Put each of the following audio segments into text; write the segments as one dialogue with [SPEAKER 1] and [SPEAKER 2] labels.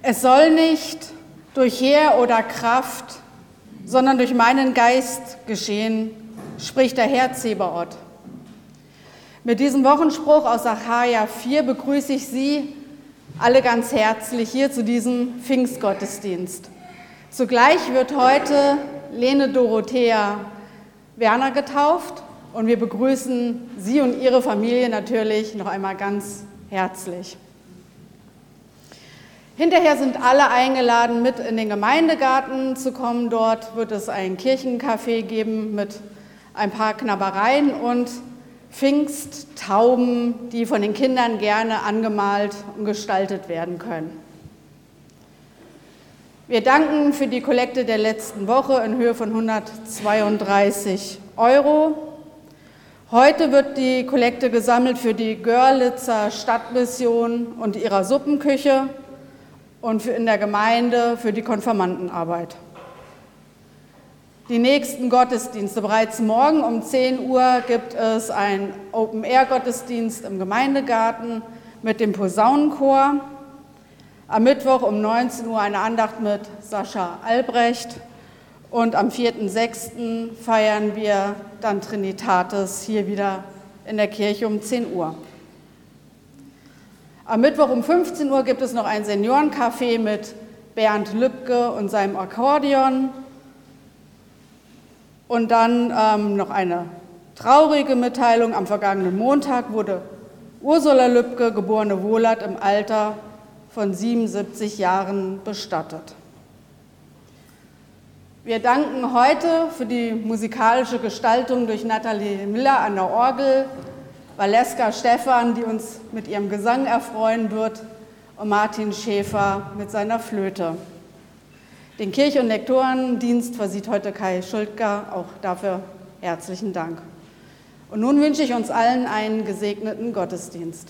[SPEAKER 1] Es soll nicht durch Heer oder Kraft, sondern durch meinen Geist geschehen, spricht der Herr Zebaoth. Mit diesem Wochenspruch aus Sacharja 4 begrüße ich Sie alle ganz herzlich hier zu diesem Pfingstgottesdienst. Zugleich wird heute Lene Dorothea Werner getauft und wir begrüßen Sie und Ihre Familie natürlich noch einmal ganz herzlich. Hinterher sind alle eingeladen, mit in den Gemeindegarten zu kommen. Dort wird es ein Kirchencafé geben mit ein paar Knabbereien und Pfingsttauben, die von den Kindern gerne angemalt und gestaltet werden können. Wir danken für die Kollekte der letzten Woche in Höhe von 132 €. Heute wird die Kollekte gesammelt für die Görlitzer Stadtmission und ihrer Suppenküche und in der Gemeinde für die Konfirmandenarbeit. Die nächsten Gottesdienste. Bereits morgen um 10 Uhr gibt es einen Open-Air-Gottesdienst im Gemeindegarten mit dem Posaunenchor. Am Mittwoch um 19 Uhr eine Andacht mit Sascha Albrecht. Und am 4.6. feiern wir dann Trinitatis hier wieder in der Kirche um 10 Uhr. Am Mittwoch um 15 Uhr gibt es noch ein Seniorencafé mit Bernd Lübke und seinem Akkordeon. Und dann noch eine traurige Mitteilung. Am vergangenen Montag wurde Ursula Lübke, geborene Wohlert, im Alter von 77 Jahren bestattet. Wir danken heute für die musikalische Gestaltung durch Nathalie Miller an der Orgel, Valeska Stephan, die uns mit ihrem Gesang erfreuen wird, und Martin Schäfer mit seiner Flöte. Den Kirche- und Lektorendienst versieht heute Kai Schuldger, auch dafür herzlichen Dank. Und nun wünsche ich uns allen einen gesegneten Gottesdienst.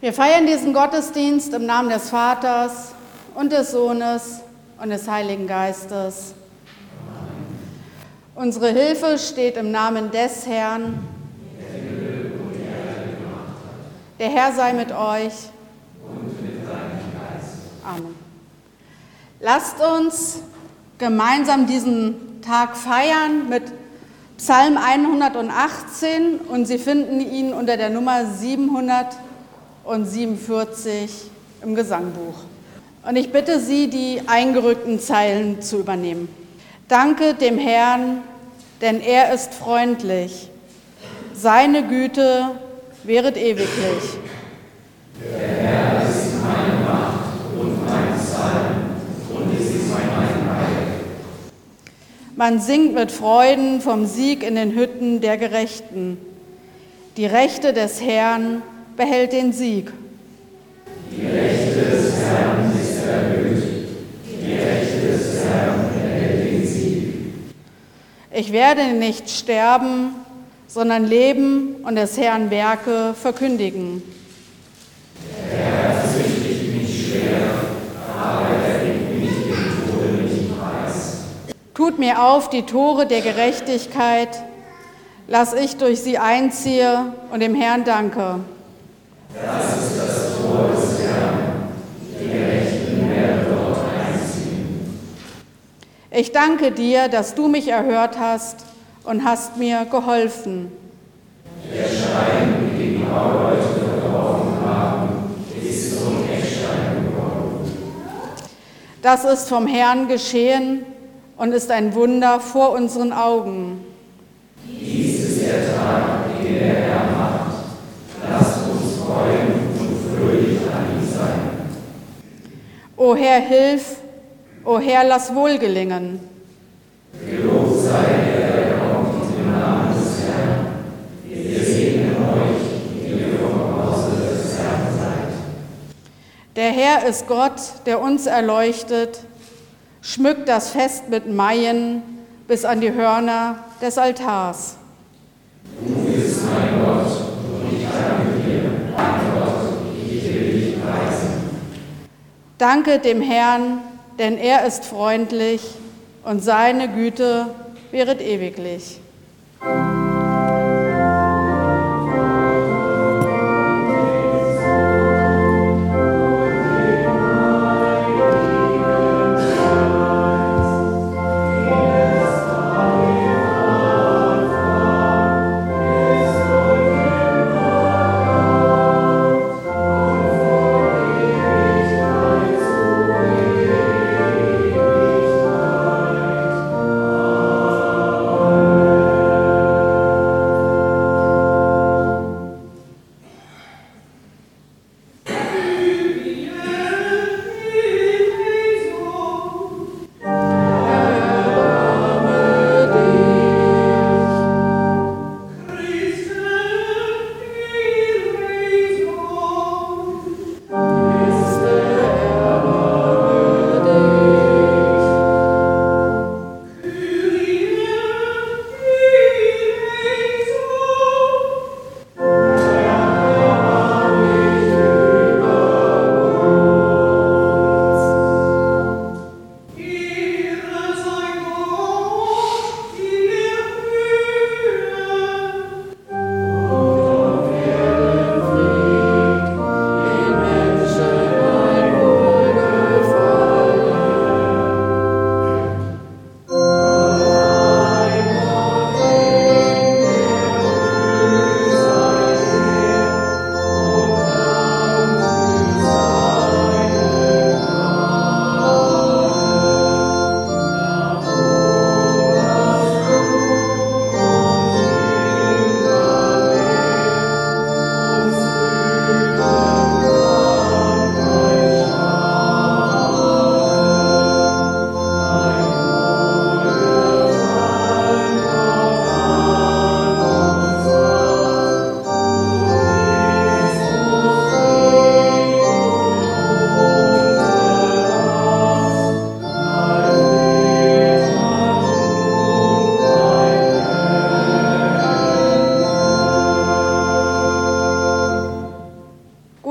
[SPEAKER 1] Wir feiern diesen Gottesdienst im Namen des Vaters und des Sohnes und des Heiligen Geistes. Unsere Hilfe steht im Namen des Herrn. Der Herr sei mit euch.
[SPEAKER 2] Und mit deinem Geist.
[SPEAKER 1] Amen. Lasst uns gemeinsam diesen Tag feiern mit Psalm 118 und Sie finden ihn unter der Nummer 747 im Gesangbuch. Und ich bitte Sie, die eingerückten Zeilen zu übernehmen. Danke dem Herrn, denn er ist freundlich. Seine Güte währet ewiglich.
[SPEAKER 2] Der Herr ist meine Macht und mein Psalm, und es ist mein Heil.
[SPEAKER 1] Man singt mit Freuden vom Sieg in den Hütten der Gerechten. Die Rechte des Herrn behält den Sieg.
[SPEAKER 2] Die Rechte des Herrn ist erhöht. Die Rechte des Herrn behält den Sieg.
[SPEAKER 1] Ich werde nicht sterben, sondern leben und des Herrn Werke verkündigen.
[SPEAKER 2] Der Herr züchtigt mich schwer, aber er gibt mich dem Tode nicht preis.
[SPEAKER 1] Tut mir auf die Tore der Gerechtigkeit, lass ich durch sie einziehe und dem Herrn danke.
[SPEAKER 2] Das ist das Tor des Herrn, die Gerechten werden dort einziehen.
[SPEAKER 1] Ich danke dir, dass du mich erhört hast und hast mir geholfen.
[SPEAKER 2] Der Stein, den die Bauleute verworfen haben, ist zum Eckstein geworden.
[SPEAKER 1] Das ist vom Herrn geschehen und ist ein Wunder vor unseren Augen.
[SPEAKER 2] Dies ist der Tag, den der Herr macht. Lasst uns freuen und fröhlich an ihm sein.
[SPEAKER 1] O Herr, hilf, o Herr, lass wohl gelingen.
[SPEAKER 2] Gelobt sei der kommt im Namen des Herrn. Wir segnen euch, die ihr vom Hause des Herrn seid.
[SPEAKER 1] Der Herr ist Gott, der uns erleuchtet, schmückt das Fest mit Maien bis an die Hörner des Altars.
[SPEAKER 2] Du bist mein Gott, und ich danke dir, mein Gott, ich will dich preisen.
[SPEAKER 1] Danke dem Herrn, denn er ist freundlich und seine Güte währet ewiglich.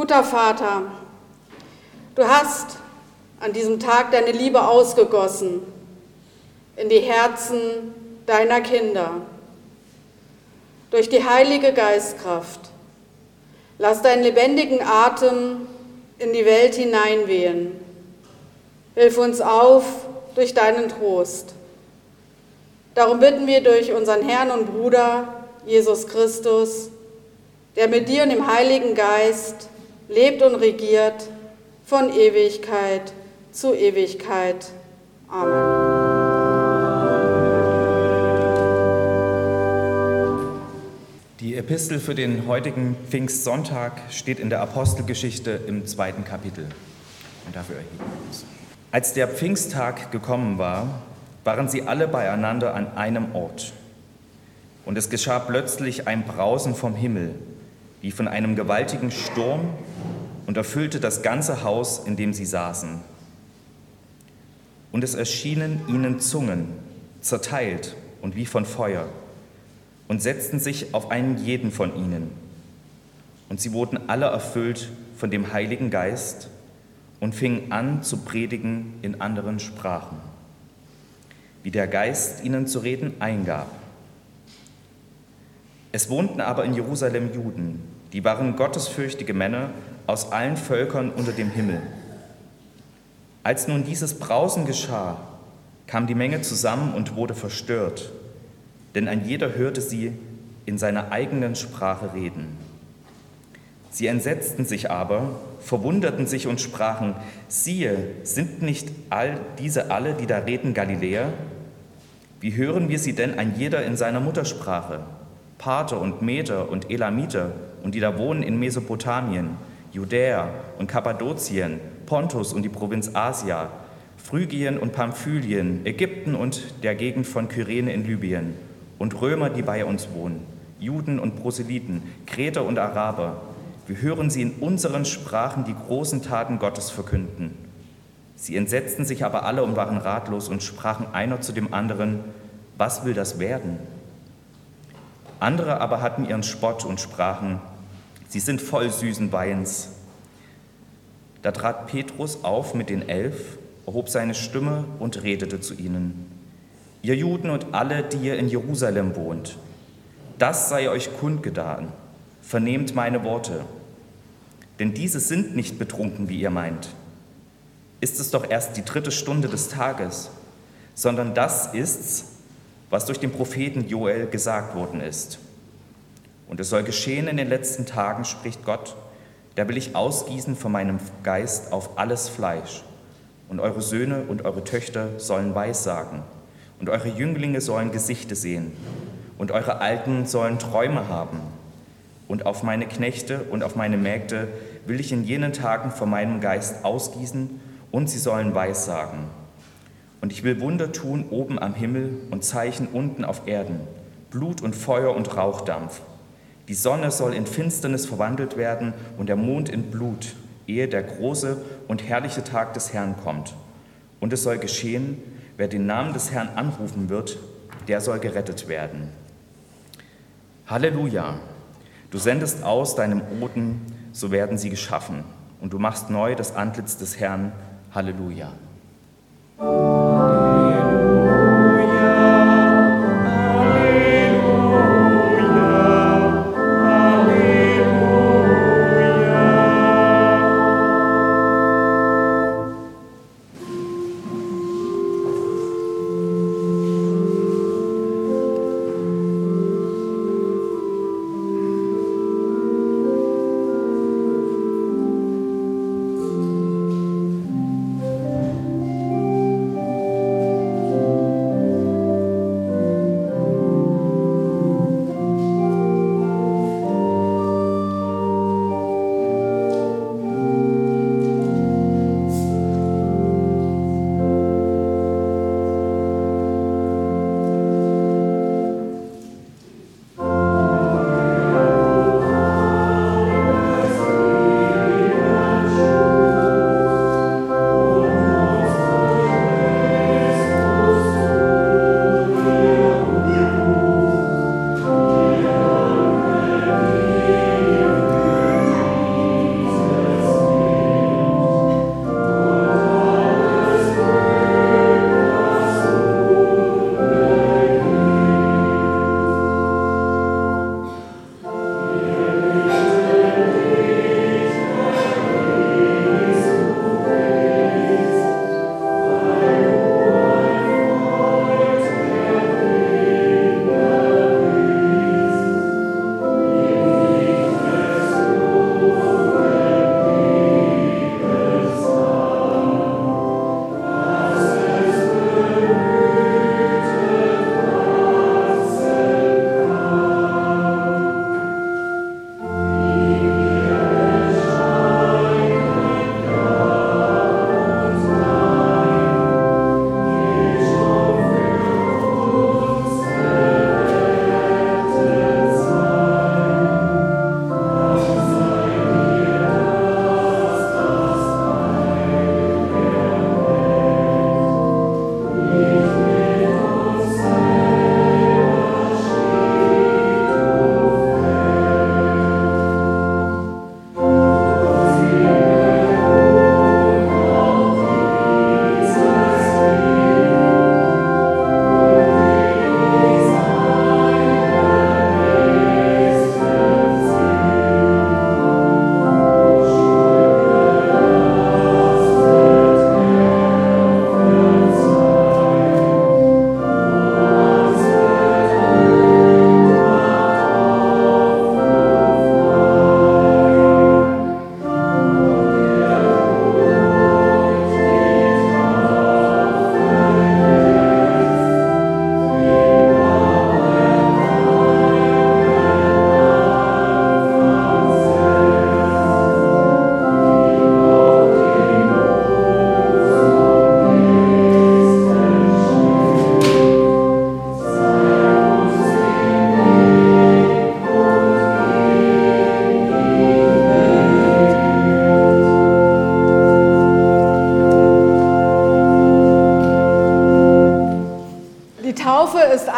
[SPEAKER 1] Guter Vater, du hast an diesem Tag deine Liebe ausgegossen in die Herzen deiner Kinder. Durch die Heilige Geistkraft lass deinen lebendigen Atem in die Welt hineinwehen. Hilf uns auf durch deinen Trost. Darum bitten wir durch unseren Herrn und Bruder Jesus Christus, der mit dir und dem Heiligen Geist lebt und regiert von Ewigkeit zu Ewigkeit. Amen.
[SPEAKER 3] Die Epistel für den heutigen Pfingstsonntag steht in der Apostelgeschichte im 2. Kapitel. Und dafür erheben wir uns. Als der Pfingsttag gekommen war, waren sie alle beieinander an einem Ort. Und es geschah plötzlich ein Brausen vom Himmel, wie von einem gewaltigen Sturm, und erfüllte das ganze Haus, in dem sie saßen. Und es erschienen ihnen Zungen, zerteilt und wie von Feuer, und setzten sich auf einen jeden von ihnen. Und sie wurden alle erfüllt von dem Heiligen Geist und fingen an zu predigen in anderen Sprachen, wie der Geist ihnen zu reden eingab. Es wohnten aber in Jerusalem Juden, die waren gottesfürchtige Männer aus allen Völkern unter dem Himmel. Als nun dieses Brausen geschah, kam die Menge zusammen und wurde verstört, denn ein jeder hörte sie in seiner eigenen Sprache reden. Sie entsetzten sich aber, verwunderten sich und sprachen: Siehe, sind nicht all diese alle, die da reden, Galiläer? Wie hören wir sie denn ein jeder in seiner Muttersprache? Parther und Meder und Elamiter und die da wohnen in Mesopotamien, Judäa und Kappadokien, Pontus und die Provinz Asia, Phrygien und Pamphylien, Ägypten und der Gegend von Kyrene in Libyen und Römer, die bei uns wohnen, Juden und Proselyten, Kreter und Araber. Wir hören sie in unseren Sprachen die großen Taten Gottes verkünden. Sie entsetzten sich aber alle und waren ratlos und sprachen einer zu dem anderen: Was will das werden? Andere aber hatten ihren Spott und sprachen: Sie sind voll süßen Weins. Da trat Petrus auf mit den 11, erhob seine Stimme und redete zu ihnen: Ihr Juden und alle, die ihr in Jerusalem wohnt, das sei euch kundgetan, vernehmt meine Worte. Denn diese sind nicht betrunken, wie ihr meint. Ist es doch erst die 3. Stunde des Tages, sondern das ist's, was durch den Propheten Joel gesagt worden ist. Und es soll geschehen in den letzten Tagen, spricht Gott, da will ich ausgießen von meinem Geist auf alles Fleisch. Und eure Söhne und eure Töchter sollen Weissagen. Und eure Jünglinge sollen Gesichte sehen. Und eure Alten sollen Träume haben. Und auf meine Knechte und auf meine Mägde will ich in jenen Tagen von meinem Geist ausgießen, und sie sollen Weissagen. Und ich will Wunder tun oben am Himmel und Zeichen unten auf Erden, Blut und Feuer und Rauchdampf. Die Sonne soll in Finsternis verwandelt werden und der Mond in Blut, ehe der große und herrliche Tag des Herrn kommt. Und es soll geschehen, wer den Namen des Herrn anrufen wird, der soll gerettet werden. Halleluja! Du sendest aus deinem Odem, so werden sie geschaffen. Und du machst neu das Antlitz des Herrn. Halleluja!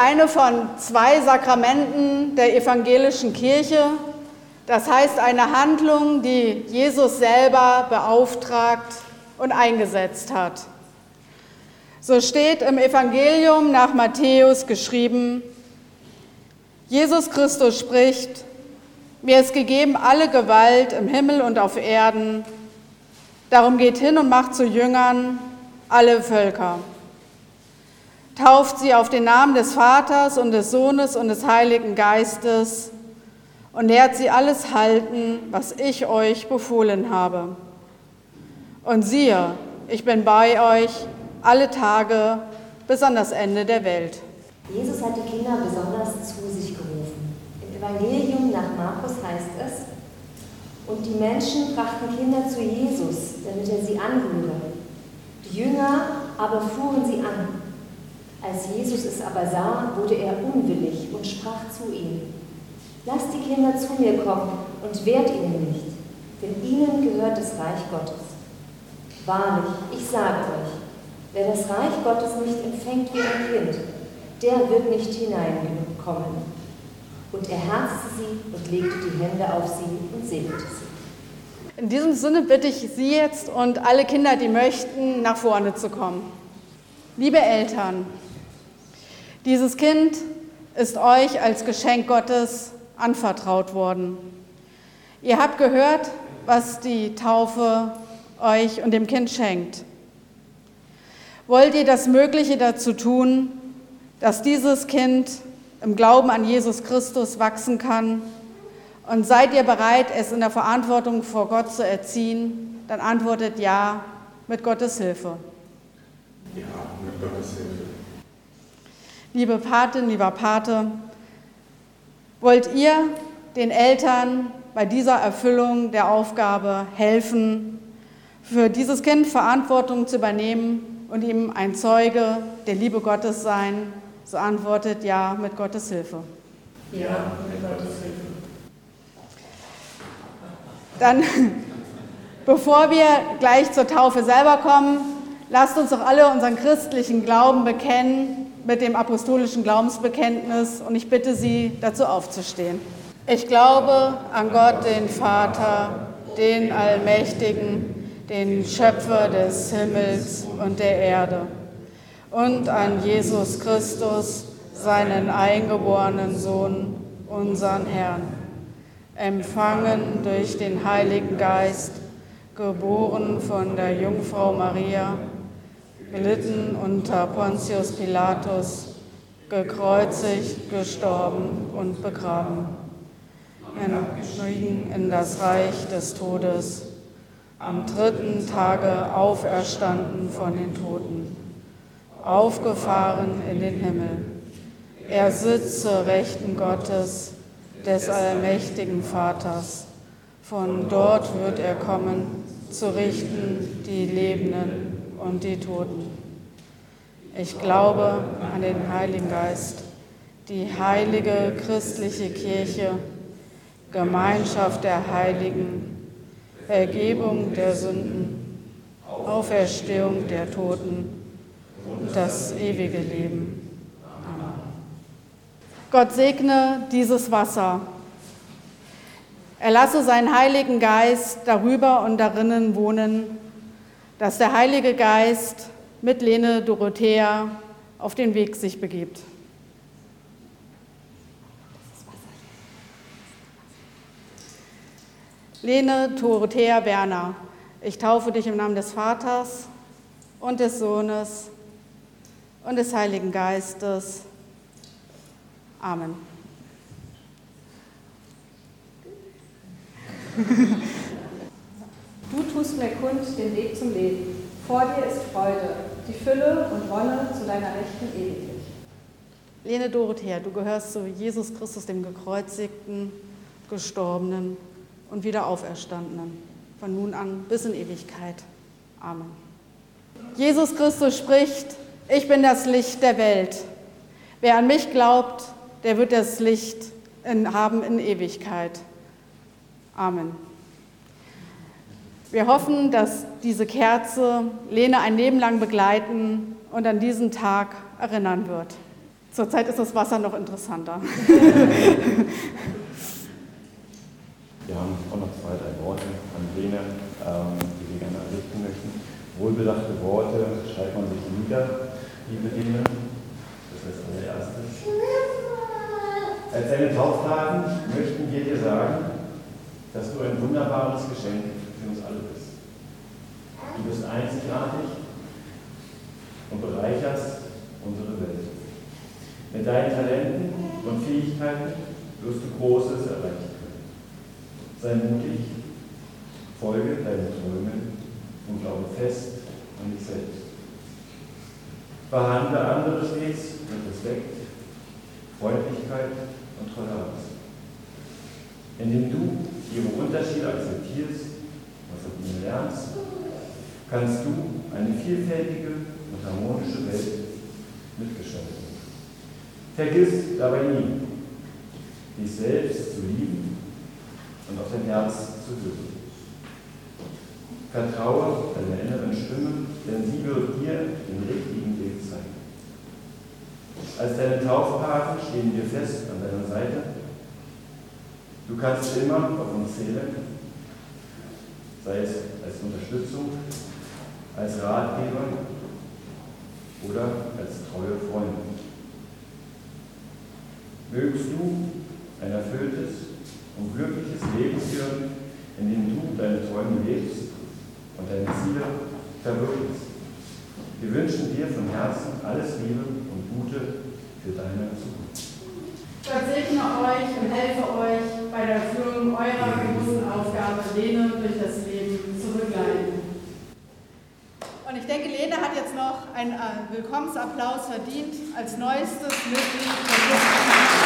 [SPEAKER 1] eine von 2 Sakramenten der evangelischen Kirche. Das heißt, eine Handlung, die Jesus selber beauftragt und eingesetzt hat. So steht im Evangelium nach Matthäus geschrieben: Jesus Christus spricht: Mir ist gegeben alle Gewalt im Himmel und auf Erden. Darum geht hin und macht zu Jüngern alle Völker. Tauft sie auf den Namen des Vaters und des Sohnes und des Heiligen Geistes und lehrt sie alles halten, was ich euch befohlen habe. Und siehe, ich bin bei euch alle Tage bis an das Ende der Welt.
[SPEAKER 4] Jesus hat die Kinder besonders zu sich gerufen. Im Evangelium nach Markus heißt es: Und die Menschen brachten Kinder zu Jesus, damit er sie anrühre. Die Jünger aber fuhren sie an. Als Jesus es aber sah, wurde er unwillig und sprach zu ihnen: Lasst die Kinder zu mir kommen und wehrt ihnen nicht, denn ihnen gehört das Reich Gottes. Wahrlich, ich sage euch, wer das Reich Gottes nicht empfängt wie ein Kind, der wird nicht hineinkommen. Und er herzte sie und legte die Hände auf sie und segnete sie.
[SPEAKER 1] In diesem Sinne bitte ich Sie jetzt und alle Kinder, die möchten, nach vorne zu kommen. Liebe Eltern, dieses Kind ist euch als Geschenk Gottes anvertraut worden. Ihr habt gehört, was die Taufe euch und dem Kind schenkt. Wollt ihr das Mögliche dazu tun, dass dieses Kind im Glauben an Jesus Christus wachsen kann? Und seid ihr bereit, es in der Verantwortung vor Gott zu erziehen? Dann antwortet ja, mit Gottes Hilfe.
[SPEAKER 2] Ja, mit Gottes Hilfe.
[SPEAKER 1] Liebe Patin, lieber Pate, wollt ihr den Eltern bei dieser Erfüllung der Aufgabe helfen, für dieses Kind Verantwortung zu übernehmen und ihm ein Zeuge der Liebe Gottes sein? So antwortet ja, mit Gottes Hilfe.
[SPEAKER 5] Ja, mit Gottes Hilfe.
[SPEAKER 1] Dann, bevor wir gleich zur Taufe selber kommen, lasst uns doch alle unseren christlichen Glauben bekennen mit dem apostolischen Glaubensbekenntnis, und ich bitte Sie, dazu aufzustehen. Ich glaube an Gott, den Vater, den Allmächtigen, den Schöpfer des Himmels und der Erde, und an Jesus Christus, seinen eingeborenen Sohn, unseren Herrn, empfangen durch den Heiligen Geist, geboren von der Jungfrau Maria, gelitten unter Pontius Pilatus, gekreuzigt, gestorben und begraben, in das Reich des Todes, am 3. Tage auferstanden von den Toten, aufgefahren in den Himmel. Er sitzt zur Rechten Gottes, des allmächtigen Vaters. Von dort wird er kommen, zu richten die Lebenden und die Toten. Ich glaube an den Heiligen Geist, die heilige christliche Kirche, Gemeinschaft der Heiligen, Vergebung der Sünden, Auferstehung der Toten und das ewige Leben. Amen. Gott segne dieses Wasser. Er lasse seinen Heiligen Geist darüber und darinnen wohnen, dass der Heilige Geist mit Lene Dorothea auf den Weg sich begibt. Lene Dorothea Werner, ich taufe dich im Namen des Vaters und des Sohnes und des Heiligen Geistes. Amen.
[SPEAKER 6] Du tust mir kund den Weg zum Leben. Vor dir ist Freude, die Fülle und Wonne zu deiner Rechten ewiglich.
[SPEAKER 1] Lene Dorothea, du gehörst zu Jesus Christus, dem Gekreuzigten, Gestorbenen und wieder Auferstandenen, von nun an bis in Ewigkeit. Amen. Jesus Christus spricht: Ich bin das Licht der Welt. Wer an mich glaubt, der wird das Licht haben in Ewigkeit. Amen. Wir hoffen, dass diese Kerze Lene ein Leben lang begleiten und an diesen Tag erinnern wird. Zurzeit ist das Wasser noch interessanter.
[SPEAKER 7] Wir haben auch noch 2, 3 Worte an Lene, die wir gerne richten möchten. Wohlbedachte Worte schreibt man sich nieder, liebe Lene. Das ist das allererste. Als deine Taufpaten möchten wir dir sagen, dass du ein wunderbares Geschenk für uns alle bist. Du bist einzigartig und bereicherst unsere Welt. Mit deinen Talenten und Fähigkeiten wirst du Großes erreichen können. Sei mutig, folge deinen Träumen und glaube fest an dich selbst. Behandle andere stets mit Respekt, Freundlichkeit und Toleranz. Indem du ihre Unterschiede akzeptierst und von ihnen lernst, kannst du eine vielfältige und harmonische Welt mitgestalten. Vergiss dabei nie, dich selbst zu lieben und auf dein Herz zu hören. Vertraue deiner inneren Stimme, denn sie wird dir den richtigen Weg zeigen. Als deine Taufpaten stehen wir fest an deiner Seite. Du kannst immer auf uns zählen, sei es als Unterstützung, als Ratgeber oder als treue Freundin. Mögst du ein erfülltes und glückliches Leben führen, in dem du deine Träume lebst und deine Ziele verwirklichst. Wir wünschen dir von Herzen alles Liebe und Gute für deine Zukunft.
[SPEAKER 1] Gott segne euch und helfe euch bei der Erfüllung eurer großen Aufgabe, Lene durch das Leben zu begleiten. Und ich denke, Lene hat jetzt noch einen Willkommensapplaus verdient als neuestes Mitglied der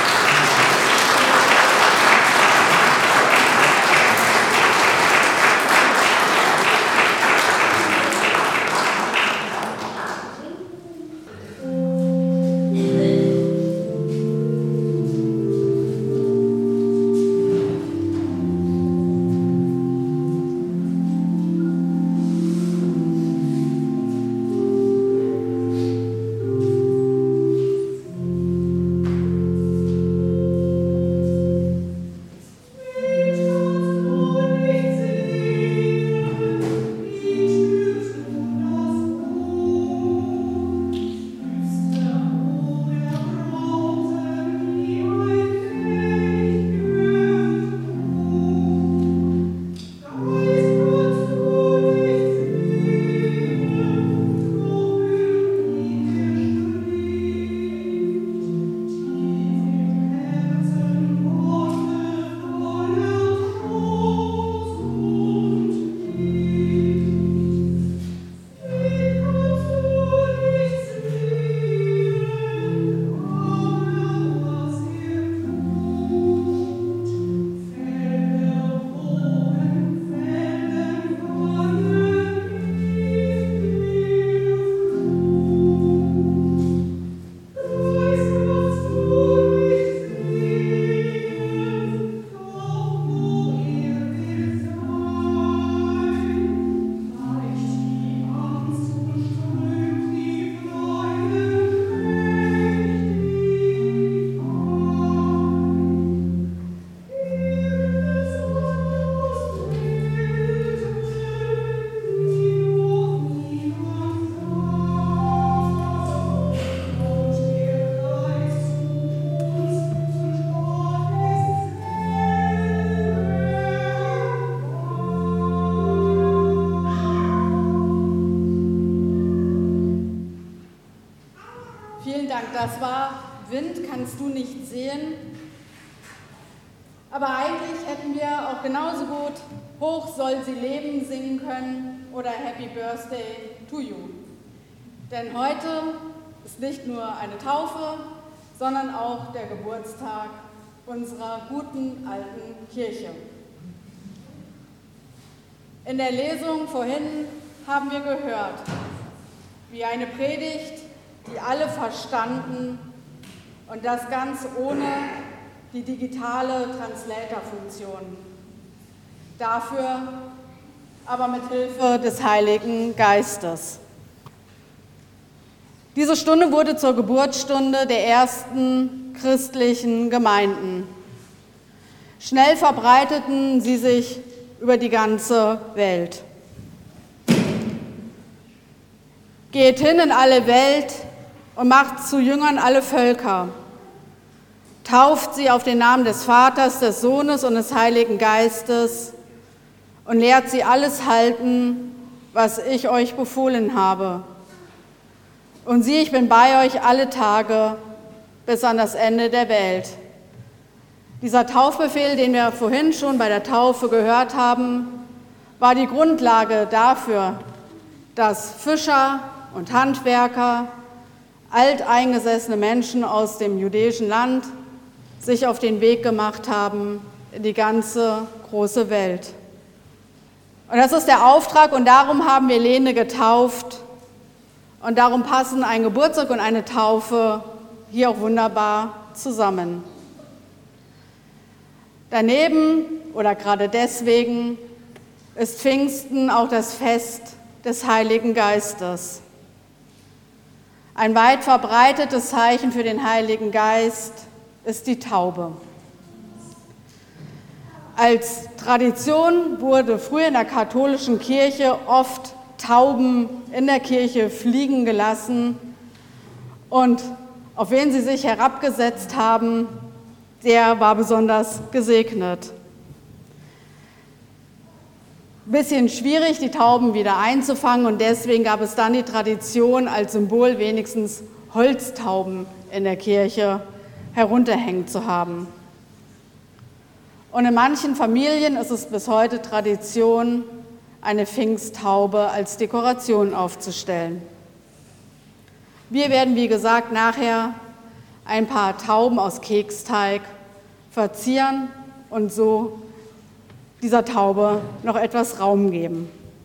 [SPEAKER 1] Das war Wind kannst du nicht sehen. Aber eigentlich hätten wir auch genauso gut Hoch soll sie leben singen können oder Happy Birthday to you. Denn heute ist nicht nur eine Taufe, sondern auch der Geburtstag unserer guten alten Kirche. In der Lesung vorhin haben wir gehört, wie eine Predigt, die alle verstanden und das ganz ohne die digitale Translator-Funktion. Dafür aber mit Hilfe des Heiligen Geistes. Diese Stunde wurde zur Geburtsstunde der ersten christlichen Gemeinden. Schnell verbreiteten sie sich über die ganze Welt. Geht hin in alle Welt und macht zu Jüngern alle Völker. Tauft sie auf den Namen des Vaters, des Sohnes und des Heiligen Geistes und lehrt sie alles halten, was ich euch befohlen habe. Und siehe, ich bin bei euch alle Tage bis an das Ende der Welt. Dieser Taufbefehl, den wir vorhin schon bei der Taufe gehört haben, war die Grundlage dafür, dass Fischer und Handwerker, alteingesessene Menschen aus dem jüdischen Land, sich auf den Weg gemacht haben in die ganze große Welt. Und das ist der Auftrag und darum haben wir Lene getauft und darum passen ein Geburtstag und eine Taufe hier auch wunderbar zusammen. Daneben oder gerade deswegen ist Pfingsten auch das Fest des Heiligen Geistes. Ein weit verbreitetes Zeichen für den Heiligen Geist ist die Taube. Als Tradition wurde früher in der katholischen Kirche oft Tauben in der Kirche fliegen gelassen und auf wen sie sich herabgesetzt haben, der war besonders gesegnet. Ein bisschen schwierig, die Tauben wieder einzufangen und deswegen gab es dann die Tradition, als Symbol wenigstens Holztauben in der Kirche herunterhängen zu haben. Und in manchen Familien ist es bis heute Tradition, eine Pfingsttaube als Dekoration aufzustellen. Wir werden, wie gesagt, nachher ein paar Tauben aus Keksteig verzieren und so dieser Taube noch etwas Raum geben.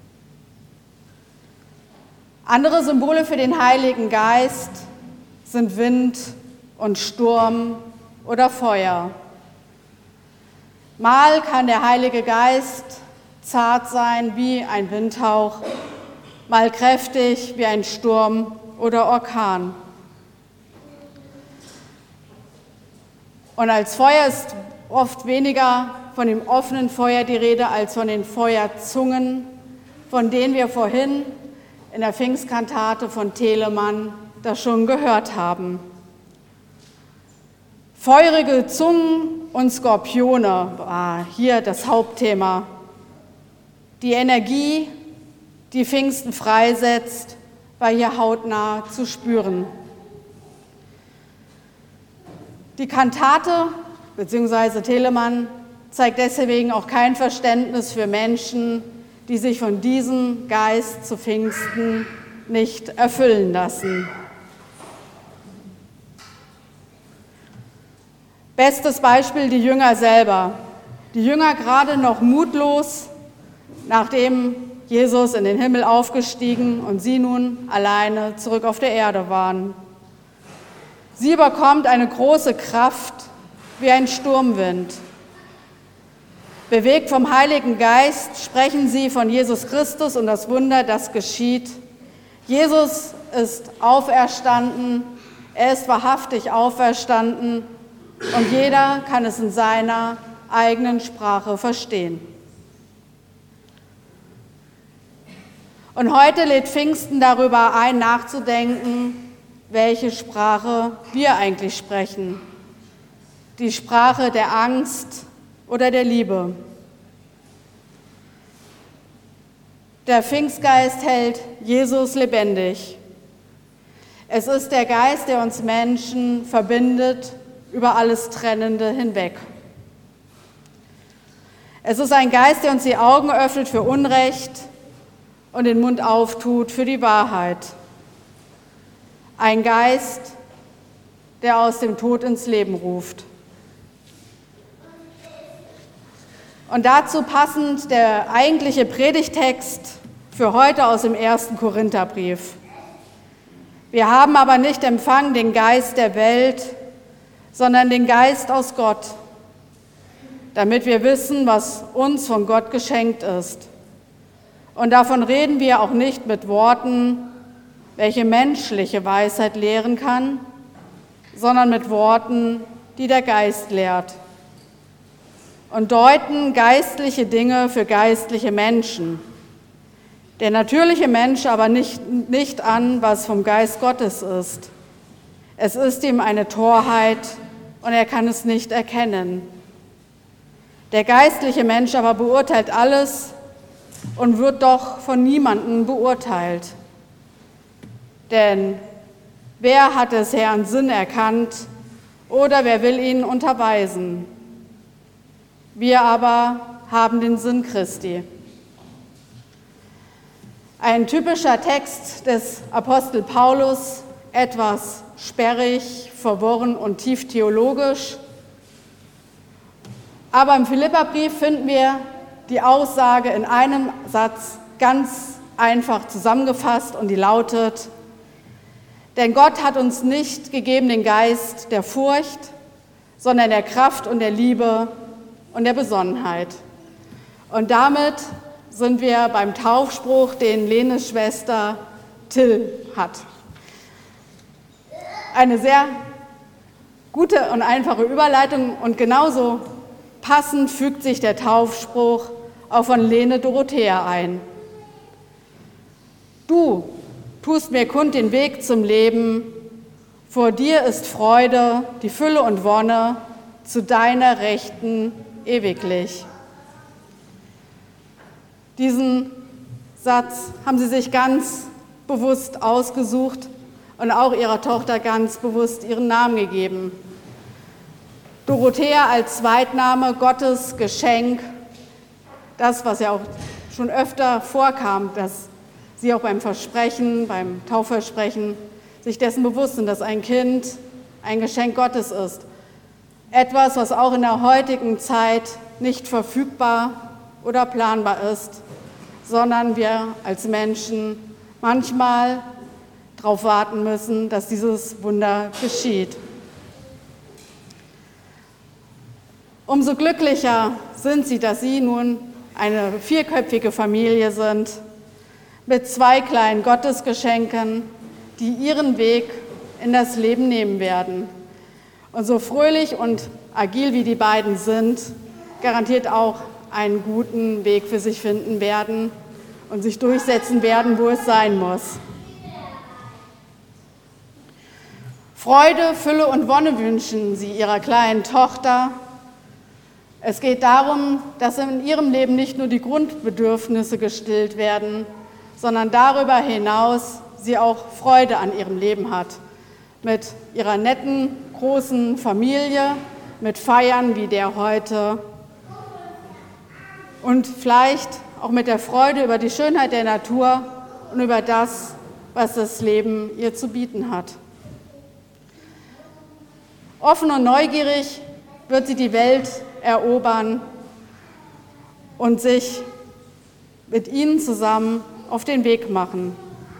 [SPEAKER 1] Andere Symbole für den Heiligen Geist sind Wind und Sturm oder Feuer. Mal kann der Heilige Geist zart sein wie ein Windhauch, mal kräftig wie ein Sturm oder Orkan. Und als Feuer ist oft weniger von dem offenen Feuer die Rede als von den Feuerzungen, von denen wir vorhin in der Pfingstkantate von Telemann das schon gehört haben. Feurige Zungen und Skorpione war hier das Hauptthema. Die Energie, die Pfingsten freisetzt, war hier hautnah zu spüren. Die Kantate bzw. Telemann zeigt deswegen auch kein Verständnis für Menschen, die sich von diesem Geist zu Pfingsten nicht erfüllen lassen. Bestes Beispiel die Jünger selber. Die Jünger gerade noch mutlos, nachdem Jesus in den Himmel aufgestiegen und sie nun alleine zurück auf der Erde waren. Sie bekommt eine große Kraft wie ein Sturmwind. Bewegt vom Heiligen Geist sprechen sie von Jesus Christus und das Wunder, das geschieht. Jesus ist auferstanden, er ist wahrhaftig auferstanden und jeder kann es in seiner eigenen Sprache verstehen. Und heute lädt Pfingsten darüber ein, nachzudenken, welche Sprache wir eigentlich sprechen. Die Sprache der Angst oder der Liebe. Der Pfingstgeist hält Jesus lebendig. Es ist der Geist, der uns Menschen verbindet, über alles Trennende hinweg. Es ist ein Geist, der uns die Augen öffnet für Unrecht und den Mund auftut für die Wahrheit. Ein Geist, der aus dem Tod ins Leben ruft. Und dazu passend der eigentliche Predigtext für heute aus dem 1. Korintherbrief. Wir haben aber nicht empfangen den Geist der Welt, sondern den Geist aus Gott, damit wir wissen, was uns von Gott geschenkt ist. Und davon reden wir auch nicht mit Worten, welche menschliche Weisheit lehren kann, sondern mit Worten, die der Geist lehrt, und deuten geistliche Dinge für geistliche Menschen. Der natürliche Mensch aber nicht an, was vom Geist Gottes ist. Es ist ihm eine Torheit und er kann es nicht erkennen. Der geistliche Mensch aber beurteilt alles und wird doch von niemandem beurteilt. Denn wer hat des Herrn Sinn erkannt oder wer will ihn unterweisen? Wir aber haben den Sinn Christi. Ein typischer Text des Apostel Paulus, etwas sperrig, verworren und tief theologisch. Aber im Philipperbrief finden wir die Aussage in einem Satz ganz einfach zusammengefasst und die lautet: Denn Gott hat uns nicht gegeben den Geist der Furcht, sondern der Kraft und der Liebe und der Besonnenheit. Und damit sind wir beim Taufspruch, den Lenes Schwester Till hat. Eine sehr gute und einfache Überleitung und genauso passend fügt sich der Taufspruch auch von Lene Dorothea ein. Du tust mir kund den Weg zum Leben, vor dir ist Freude, die Fülle und Wonne, zu deiner Rechten ewiglich. Diesen Satz haben sie sich ganz bewusst ausgesucht und auch ihrer Tochter ganz bewusst ihren Namen gegeben. Dorothea als Zweitname, Gottes Geschenk, das, was ja auch schon öfter vorkam, dass sie auch beim Versprechen, beim Taufversprechen sich dessen bewusst sind, dass ein Kind ein Geschenk Gottes ist. Etwas, was auch in der heutigen Zeit nicht verfügbar oder planbar ist, sondern wir als Menschen manchmal darauf warten müssen, dass dieses Wunder geschieht. Umso glücklicher sind sie, dass sie nun eine 4-köpfige Familie sind, mit 2 kleinen Gottesgeschenken, die ihren Weg in das Leben nehmen werden. Und so fröhlich und agil wie die beiden sind, garantiert auch einen guten Weg für sich finden werden und sich durchsetzen werden, wo es sein muss. Freude, Fülle und Wonne wünschen sie ihrer kleinen Tochter. Es geht darum, dass in ihrem Leben nicht nur die Grundbedürfnisse gestillt werden, sondern darüber hinaus sie auch Freude an ihrem Leben hat. Mit ihrer netten, großen Familie, mit Feiern wie der heute und vielleicht auch mit der Freude über die Schönheit der Natur und über das, was das Leben ihr zu bieten hat. Offen und neugierig wird sie die Welt erobern und sich mit ihnen zusammen auf den Weg machen.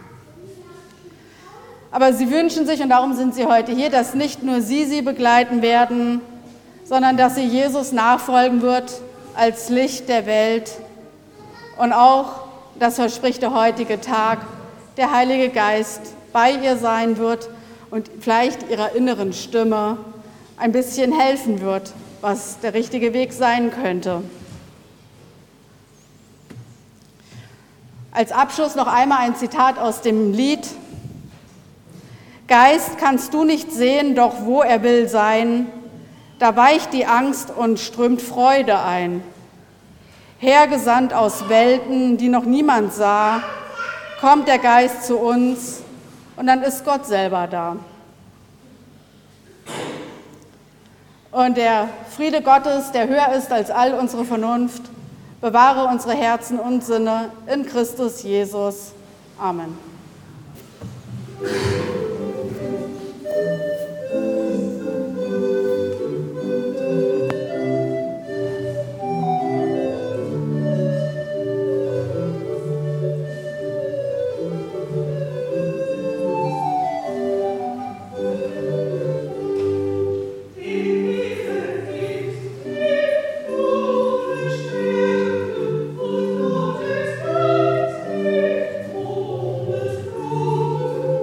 [SPEAKER 1] Aber sie wünschen sich, und darum sind sie heute hier, dass nicht nur sie begleiten werden, sondern dass sie Jesus nachfolgen wird als Licht der Welt. Und auch, das verspricht der heutige Tag, der Heilige Geist bei ihr sein wird und vielleicht ihrer inneren Stimme ein bisschen helfen wird, was der richtige Weg sein könnte. Als Abschluss noch einmal ein Zitat aus dem Lied: Geist kannst du nicht sehen, doch wo er will sein, da weicht die Angst und strömt Freude ein. Hergesandt aus Welten, die noch niemand sah, kommt der Geist zu uns und dann ist Gott selber da. Und der Friede Gottes, der höher ist als all unsere Vernunft, bewahre unsere Herzen und Sinne in Christus Jesus. Amen.
[SPEAKER 2] Oh,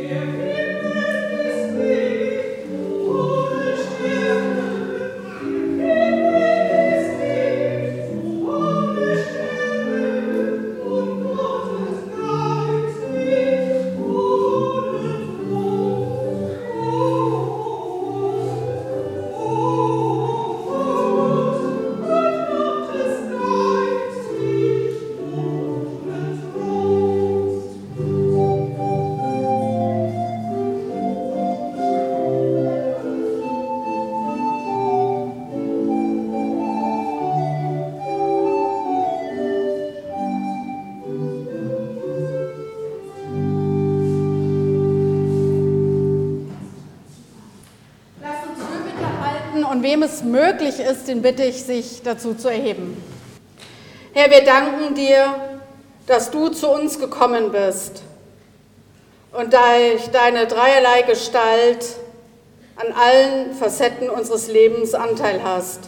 [SPEAKER 1] Und wem es möglich ist, den bitte ich, sich dazu zu erheben. Herr, wir danken dir, dass du zu uns gekommen bist und durch deine dreierlei Gestalt an allen Facetten unseres Lebens Anteil hast.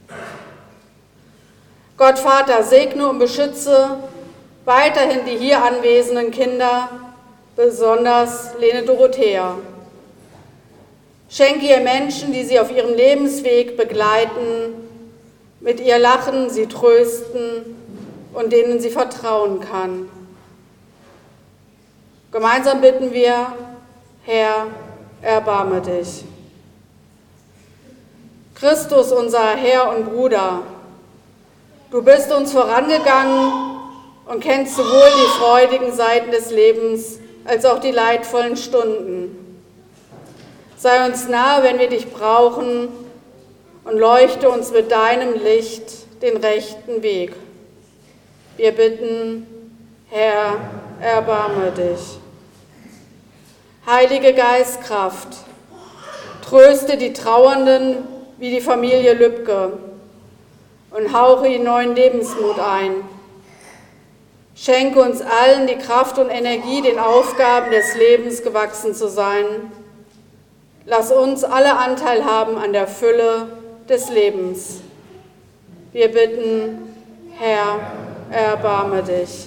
[SPEAKER 1] Gott Vater, segne und beschütze weiterhin die hier anwesenden Kinder, besonders Lene Dorothea. Schenke ihr Menschen, die sie auf ihrem Lebensweg begleiten, mit ihr lachen, sie trösten und denen sie vertrauen kann. Gemeinsam bitten wir, Herr, erbarme dich. Christus, unser Herr und Bruder, du bist uns vorangegangen und kennst sowohl die freudigen Seiten des Lebens als auch die leidvollen Stunden. Sei uns nahe, wenn wir dich brauchen, und leuchte uns mit deinem Licht den rechten Weg. Wir bitten, Herr, erbarme dich. Heilige Geistkraft, tröste die Trauernden wie die Familie Lübke und hauche ihnen neuen Lebensmut ein. Schenke uns allen die Kraft und Energie, den Aufgaben des Lebens gewachsen zu sein. Lass uns alle Anteil haben an der Fülle des Lebens. Wir bitten, Herr, erbarme dich.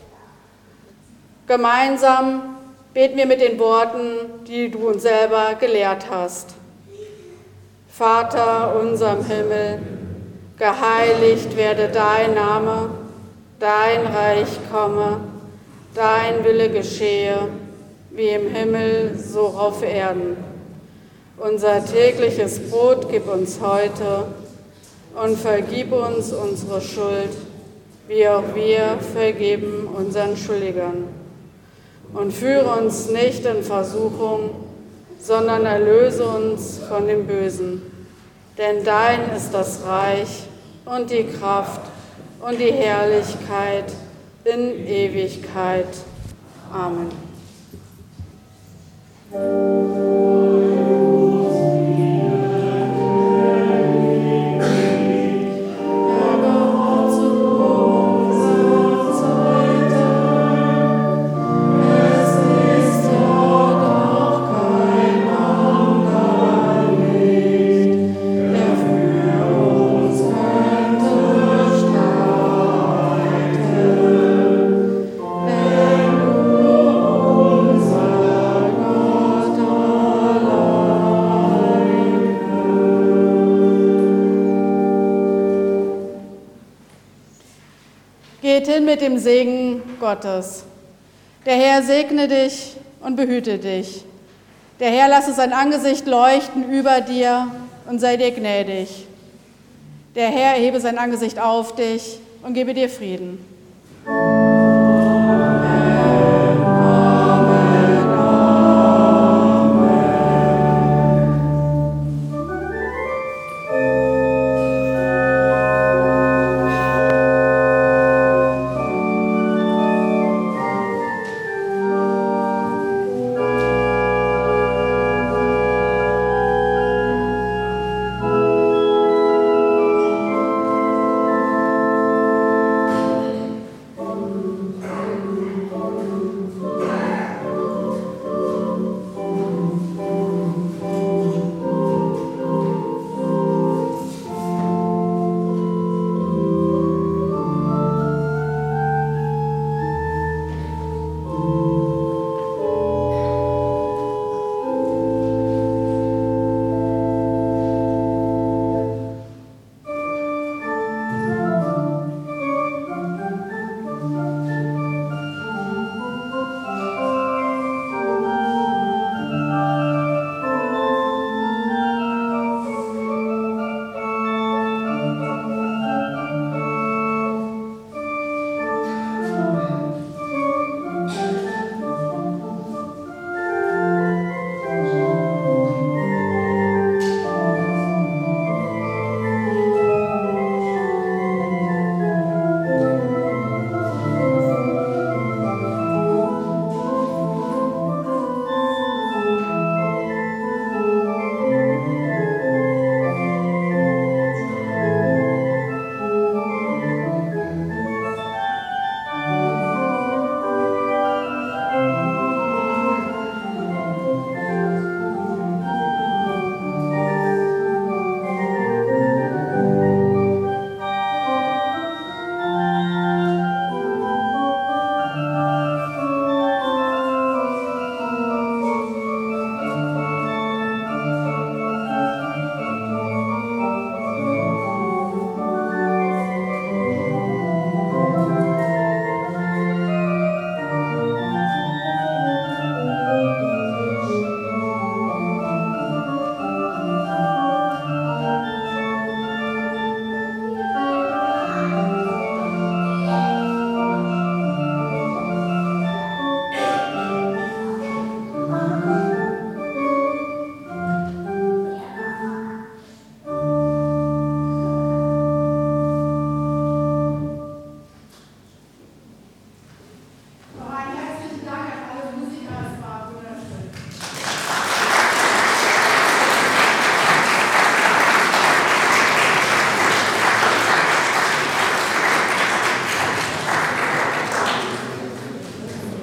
[SPEAKER 1] Gemeinsam beten wir mit den Worten, die du uns selber gelehrt hast. Vater unser im Himmel, geheiligt werde dein Name, dein Reich komme, dein Wille geschehe, wie im Himmel, so auf Erden. Unser tägliches Brot gib uns heute und vergib uns unsere Schuld, wie auch wir vergeben unseren Schuldigern. Und führe uns nicht in Versuchung, sondern erlöse uns von dem Bösen. Denn dein ist das Reich und die Kraft und die Herrlichkeit in Ewigkeit. Amen. Geht hin mit dem Segen Gottes. Der Herr segne dich und behüte dich. Der Herr lasse sein Angesicht leuchten über dir und sei dir gnädig. Der Herr erhebe sein Angesicht auf dich und gebe dir Frieden.